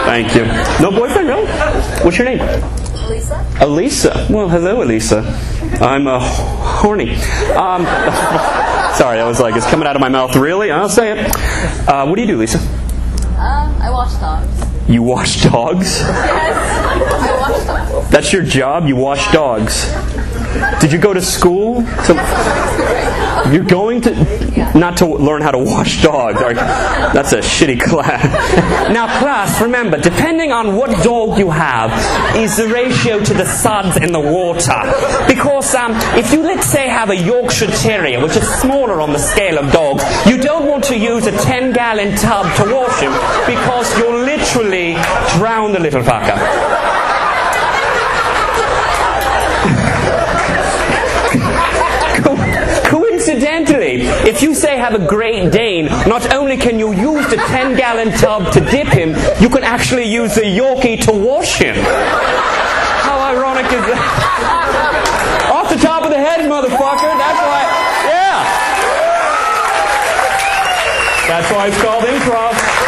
Thank you. No boyfriend, really? What's your name? Elisa. Elisa. Well, hello, Elisa. I'm horny. Sorry, I was like, it's coming out of my mouth. Really? I'll say it. What do you do, Lisa? I wash dogs. You wash dogs? Yes, I wash dogs. That's your job? You wash dogs? Did you go to school? You're going to... Not to learn how to wash dogs. That's a shitty class. Now, class, remember, depending on what dog you have is the ratio to the suds in the water. Because if you, let's say, have a Yorkshire Terrier, which is smaller on the scale of dogs, you don't want to use a 10-gallon tub to wash him because you'll literally drown the little fucker. Coincidentally, if you say have a Great Dane, not only can you use the 10-gallon tub to dip him, you can actually use the Yorkie to wash him. How ironic is that? Off the top of the head, motherfucker. That's why, yeah. That's why it's called improv.